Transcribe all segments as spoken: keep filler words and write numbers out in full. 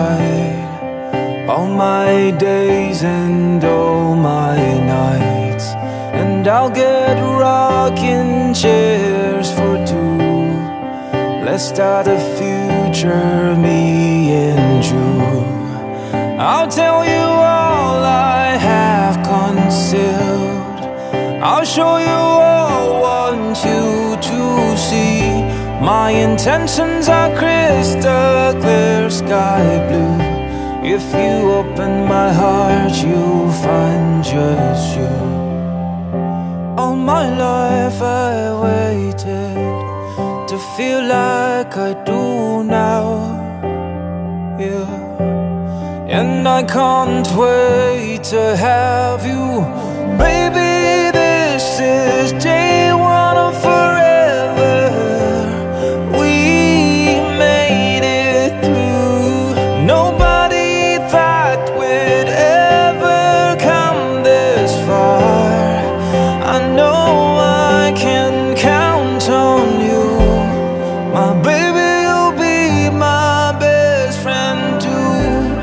side all my days and all my nights, and I'll get rocking chairs for two. Let's start a future, me and you. I'll tell you all I have concealed. I'll show you all I want you to see. My intentions are crystal clear, sky blue. If you open my heart, you'll find just you. All my life I waited to feel like I do now, yeah. And I can't wait to have you, baby. This is day one of forever. We made it through. Nobody thought we'd ever come this far. I know I can count on you, my baby. You'll be my best friend too.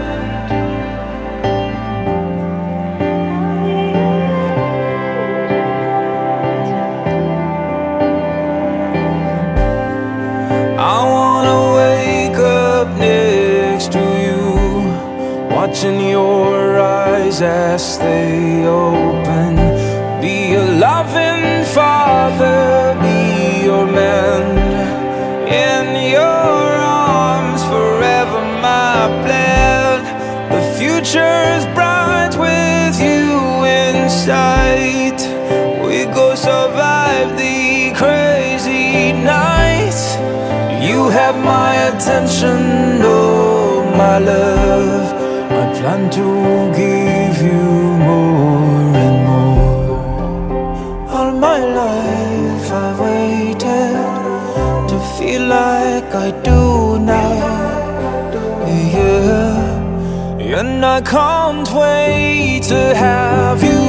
I wanna wake up next to you, watching your eyes as they open. Be a loving father, be your man. In your arms forever, my plan. The future's bright with you in sight. We go survive the crazy nights. You have my attention, oh my love. I plan to give you more and more. All my life I waited to feel like I do now, yeah. And I can't wait to have you,